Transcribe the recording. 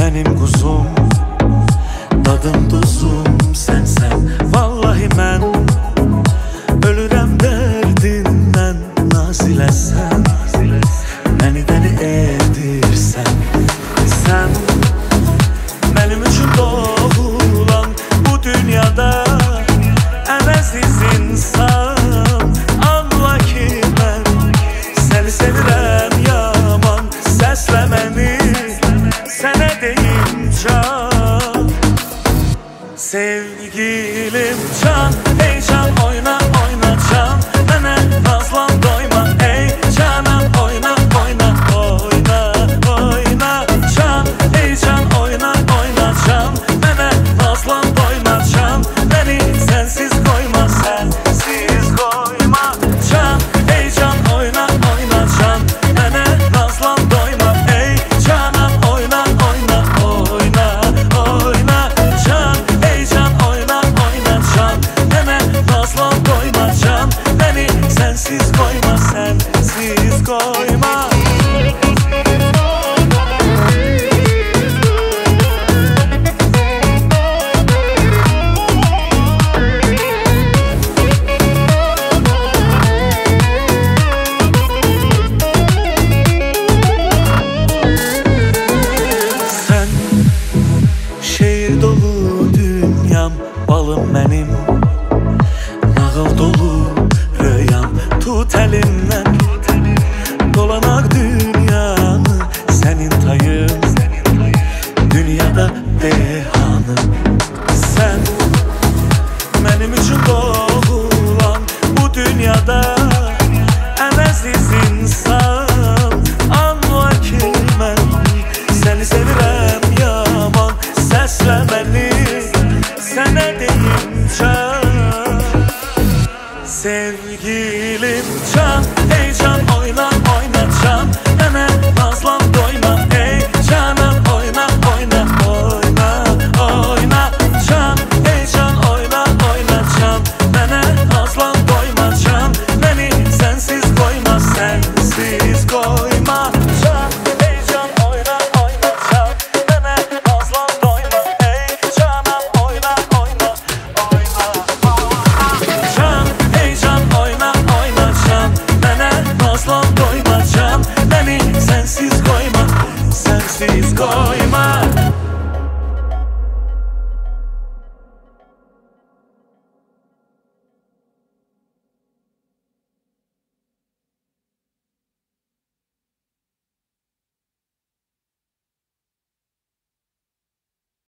benim kuzum, dadım tuzum sensen. Vallahi mən ölürəm dərdindən, naziləsən, məni dəli edirsən. Sən mənim üçün doğulan bu dünyada ən əziz insan. Anla ki mən səni sevirəm yaman, səslə məni sənə deyim can. Sevgilim can, ey can oyna oyna can, mənə nazlan doyma ey canım, oyna oyna oyna oyna can, ey can oyna oyna can, mənə nazlan doyma can, beni sensiz koyma, sensiz koyma can, ey can oyna oyna can, mənə nazlan doyma ey canım, oyna oyna oyna oyna can, ey can oyna oyna can, mənə nazlan doyma can, beni sensiz koyma, sensiz koyma. Sen şehir dolu dünyam, balım benim,